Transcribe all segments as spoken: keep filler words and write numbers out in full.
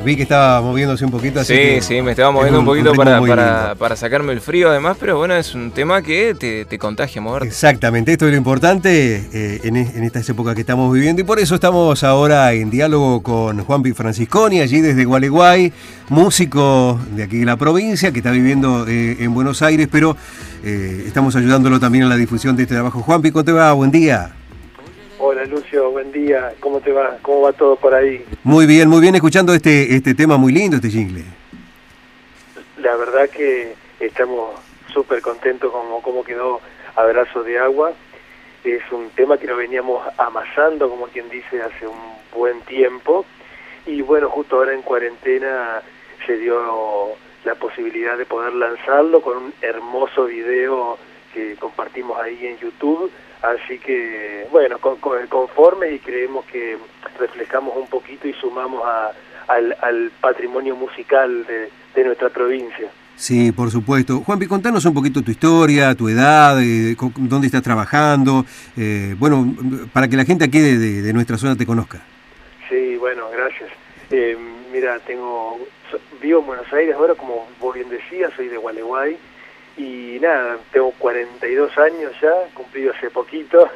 vi que estaba moviéndose un poquito así. Sí, que sí, me estaba moviendo un, un poquito un para, muy para, para sacarme el frío además, pero bueno, es un tema que te, te contagia, moverte. Exactamente, esto es lo importante eh, en, en estas épocas que estamos viviendo y por eso estamos ahora en diálogo con Juanpi Francisconi, allí desde Gualeguay, músico de aquí de la provincia que está viviendo eh, en Buenos Aires, pero eh, estamos ayudándolo también en la difusión de este trabajo. Juanpi, ¿cómo te va? Buen día. Hola Lucio, buen día, ¿cómo te va? ¿Cómo va todo por ahí? Muy bien, muy bien, escuchando este, este tema muy lindo, este jingle. La verdad que estamos súper contentos con cómo quedó Abrazo de Agua. Es un tema que lo veníamos amasando, como quien dice, hace un buen tiempo. Y bueno, justo ahora en cuarentena se dio la posibilidad de poder lanzarlo con un hermoso video que compartimos ahí en YouTube. Así que, bueno, con, con, conforme y creemos que reflejamos un poquito y sumamos a, al, al patrimonio musical de, de nuestra provincia. Sí, por supuesto. Juanpi, contanos un poquito tu historia, tu edad, eh, dónde estás trabajando, eh, bueno, para que la gente aquí de, de, de nuestra zona te conozca. Sí, bueno, gracias. Eh, mira, tengo vivo en Buenos Aires ahora, como vos bien decías, soy de Gualeguay. Y nada, tengo cuarenta y dos años ya, cumplido hace poquito,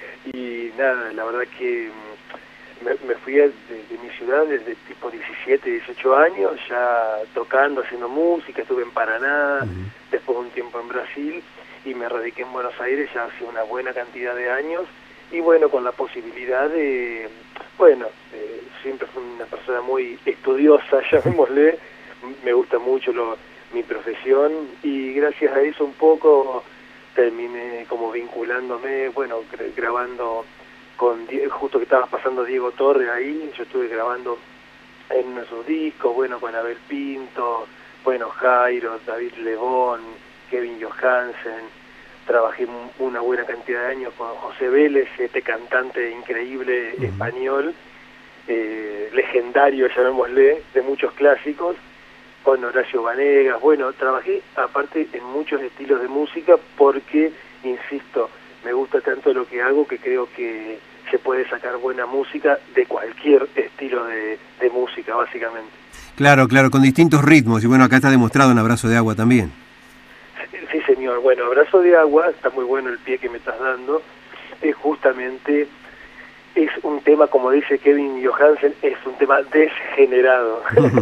y nada, la verdad que me, me fui de, de mi ciudad desde tipo diecisiete, dieciocho años, ya tocando, haciendo música, estuve en Paraná, uh-huh. Después un tiempo en Brasil, y me radiqué en Buenos Aires ya hace una buena cantidad de años, y bueno, con la posibilidad de, bueno, eh, siempre fui una persona muy estudiosa, llamémosle, me gusta mucho lo mi profesión y gracias a eso un poco terminé como vinculándome, bueno, grabando con, justo que estaba pasando Diego Torre ahí, yo estuve grabando en uno de sus discos, bueno, con Abel Pinto, bueno, Jairo, David Lebón, Kevin Johansen, trabajé una buena cantidad de años con José Vélez, este cantante increíble uh-huh. español, eh, legendario, llamémosle, de muchos clásicos, con Horacio Vanegas. Bueno, trabajé aparte en muchos estilos de música porque, insisto, me gusta tanto lo que hago que creo que se puede sacar buena música de cualquier estilo de, de música, básicamente. Claro, claro, con distintos ritmos, y bueno, acá está demostrado en Abrazo de Agua también. Sí, sí, señor. Bueno, Abrazo de Agua, está muy bueno el pie que me estás dando, es justamente, es un tema, como dice Kevin Johansen, es un tema desgenerado.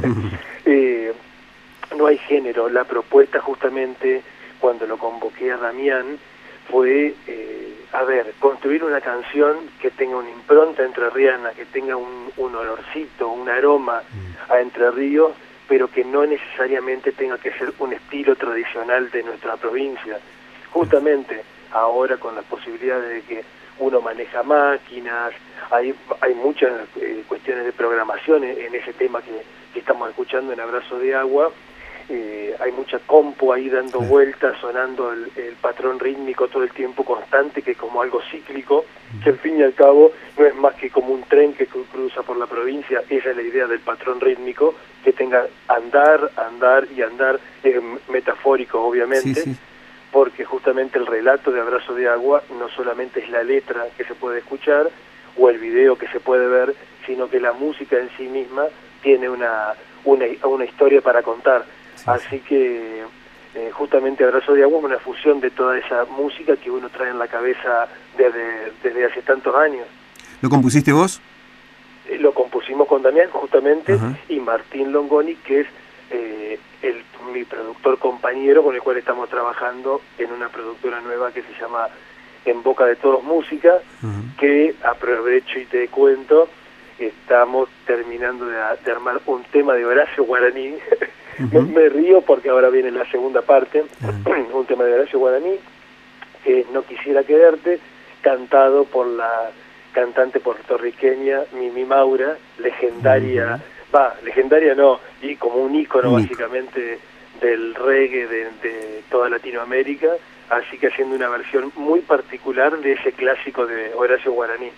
eh, No hay género. La propuesta justamente cuando lo convoqué a Damián fue, eh, a ver, construir una canción que tenga una impronta entrerriana, que tenga un, un olorcito, un aroma a Entre Ríos, pero que no necesariamente tenga que ser un estilo tradicional de nuestra provincia. Justamente ahora con las posibilidades de que uno maneja máquinas, hay, hay muchas eh, cuestiones de programación en, en ese tema que, que estamos escuchando en Abrazo de Agua. Eh, hay mucha compu ahí dando sí. vueltas, sonando el, el patrón rítmico todo el tiempo constante, que es como algo cíclico, que al fin y al cabo no es más que como un tren que cruza por la provincia. Esa es la idea del patrón rítmico, que tenga andar, andar y andar, eh, metafórico obviamente, sí, sí. porque justamente el relato de Abrazo de Agua no solamente es la letra que se puede escuchar o el video que se puede ver, sino que la música en sí misma tiene una, una, una historia para contar. Sí, Así sí. que eh, justamente Abrazo de Agua es una fusión de toda esa música que uno trae en la cabeza desde, desde hace tantos años. ¿Lo compusiste vos? Eh, lo compusimos con Damián justamente, uh-huh. y Martín Longoni, que es eh, el, mi productor compañero con el cual estamos trabajando en una productora nueva que se llama En Boca de Todos Música, uh-huh. que aprovecho y te cuento, estamos terminando de, de armar un tema de Horacio Guaraní. Uh-huh. Me río porque ahora viene la segunda parte, uh-huh. un tema de Horacio Guaraní, que es No Quisiera Quedarte, cantado por la cantante puertorriqueña Mimi Maura, legendaria, va, uh-huh. legendaria no, y como un ícono uh-huh. básicamente del reggae de, de toda Latinoamérica, así que haciendo una versión muy particular de ese clásico de Horacio Guaraní.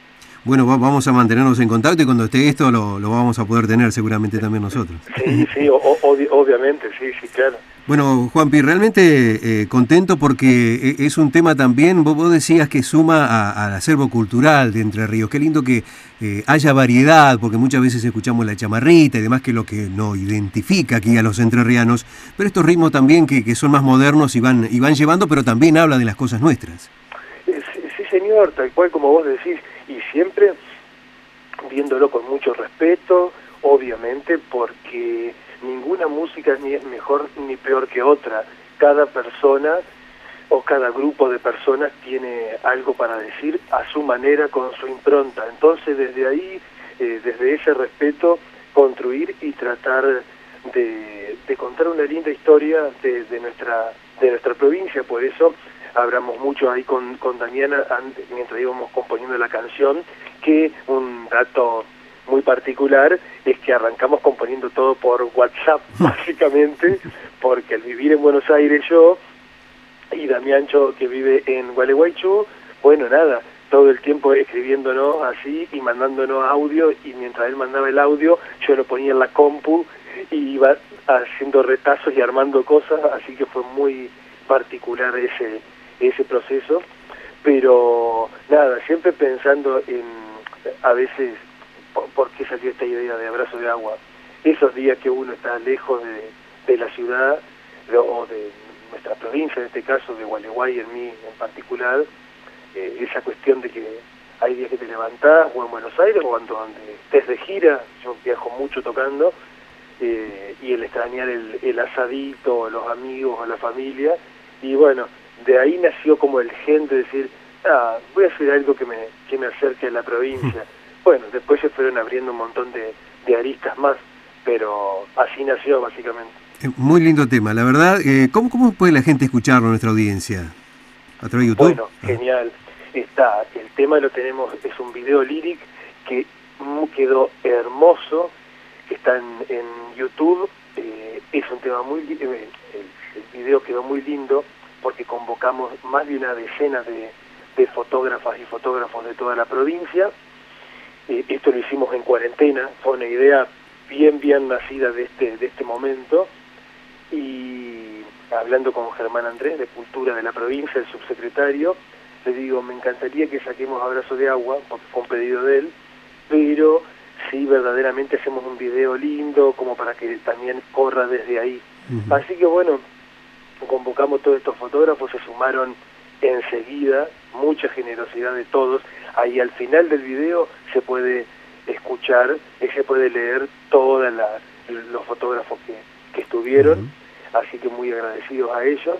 Bueno, va, vamos a mantenernos en contacto y cuando esté esto lo, lo vamos a poder tener seguramente también nosotros. Sí, sí, o, obvi obviamente, sí, sí, claro. Bueno, Juanpi, realmente eh, contento porque es un tema también, vos, vos decías que suma a, al acervo cultural de Entre Ríos. Qué lindo que eh, haya variedad, porque muchas veces escuchamos la chamarrita y demás, que es lo que nos identifica aquí a los entrerrianos, pero estos ritmos también que, que son más modernos y van, y van llevando, pero también habla de las cosas nuestras. Sí, sí, señor, tal cual como vos decís, y siempre viéndolo con mucho respeto, obviamente, porque ninguna música ni es mejor ni peor que otra. Cada persona o cada grupo de personas tiene algo para decir a su manera, con su impronta. Entonces, desde ahí, eh, desde ese respeto, construir y tratar de, de contar una linda historia de, de nuestra de nuestra provincia. Por eso hablamos mucho ahí con, con Damiana antes, mientras íbamos componiendo la canción, que un dato muy particular es que arrancamos componiendo todo por WhatsApp, básicamente, porque al vivir en Buenos Aires yo, y Damiancho que vive en Gualeguaychú, bueno, nada, todo el tiempo escribiéndonos así y mandándonos audio, y mientras él mandaba el audio, yo lo ponía en la compu y iba haciendo retazos y armando cosas, así que fue muy particular ese, ese proceso, pero nada, siempre pensando en, a veces, ¿por qué salió esta idea de Abrazo de Agua? Esos días que uno está lejos de, de la ciudad o de nuestra provincia, en este caso de Gualeguay, en mí en particular, eh, esa cuestión de que hay días que te levantás o en Buenos Aires o cuando donde estés de gira, yo viajo mucho tocando, eh, y el extrañar el, el asadito, los amigos, a la familia, y bueno, de ahí nació como el gen de decir, ah, voy a hacer algo que me, que me acerque a la provincia. Bueno, después se fueron abriendo un montón de, de aristas más, pero así nació básicamente. Muy lindo tema, la verdad. Eh, ¿cómo, ¿Cómo puede la gente escucharlo, nuestra audiencia? ¿A través de YouTube? Bueno, ah. genial. Está, el tema lo tenemos, es un video lyric que quedó hermoso, que está en, en YouTube. Eh, es un tema muy lindo, eh, el, el video quedó muy lindo porque convocamos más de una decena de, de fotógrafas y fotógrafos de toda la provincia. Eh, esto lo hicimos en cuarentena, fue una idea bien bien nacida de este de este momento, y hablando con Germán Andrés de Cultura de la provincia, el subsecretario, le digo, me encantaría que saquemos Abrazo de Agua, porque fue un pedido de él, pero sí verdaderamente hacemos un video lindo, como para que también corra desde ahí. Uh-huh. Así que bueno, convocamos todos estos fotógrafos, se sumaron enseguida, mucha generosidad de todos. Ahí al final del video se puede escuchar y se puede leer todos los fotógrafos que, que estuvieron, uh-huh. Así que muy agradecidos a ellos,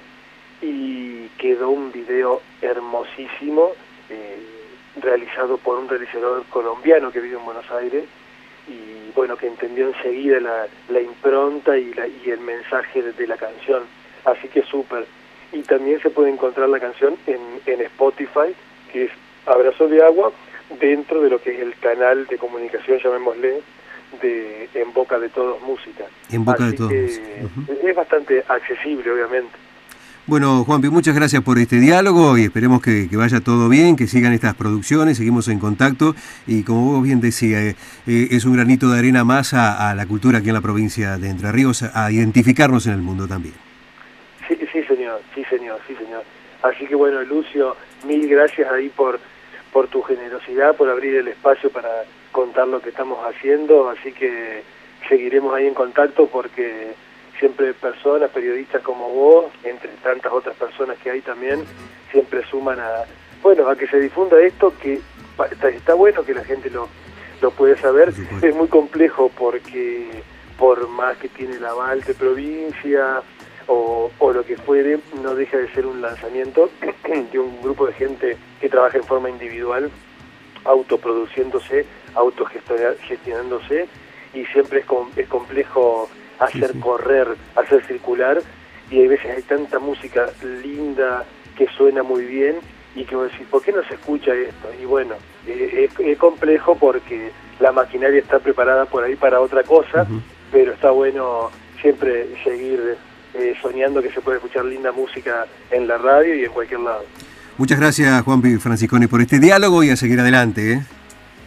y quedó un video hermosísimo, eh, realizado por un realizador colombiano que vive en Buenos Aires, y bueno, que entendió enseguida la, la impronta y, la, y el mensaje de, de la canción, así que súper. Y también se puede encontrar la canción en, en Spotify, que es Abrazo de Agua, dentro de lo que es el canal de comunicación, llamémosle, de En Boca de Todos Música. En Boca Así de Todos. Que uh-huh. Es bastante accesible, obviamente. Bueno, Juanpi, muchas gracias por este diálogo y esperemos que, que vaya todo bien, que sigan estas producciones, seguimos en contacto y como vos bien decías, eh, eh, es un granito de arena más a, a la cultura aquí en la provincia de Entre Ríos, a identificarnos en el mundo también. Sí, sí señor, sí señor, sí señor. Así que bueno, Lucio, mil gracias ahí por, por tu generosidad, por abrir el espacio para contar lo que estamos haciendo, así que seguiremos ahí en contacto porque siempre personas, periodistas como vos, entre tantas otras personas que hay también, siempre suman a, bueno, a que se difunda esto, que está, está bueno que la gente lo, lo puede saber. Es muy complejo porque por más que tiene el aval de provincia o, o lo que fuere, no deja de ser un lanzamiento de un grupo de gente que trabaja en forma individual, autoproduciéndose, autogestionándose, y siempre es, com es complejo hacer sí, sí. correr, hacer circular, y hay veces hay tanta música linda que suena muy bien y que vos decís, ¿por qué no se escucha esto? Y bueno, eh, es, es complejo porque la maquinaria está preparada por ahí para otra cosa, uh-huh. pero está bueno siempre seguir eh, soñando que se puede escuchar linda música en la radio y en cualquier lado. Muchas gracias, Juanpi Francisconi, por este diálogo y a seguir adelante, ¿eh?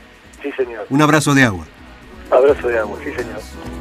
sí señor. Un abrazo de agua. Abrazo de agua, sí señor.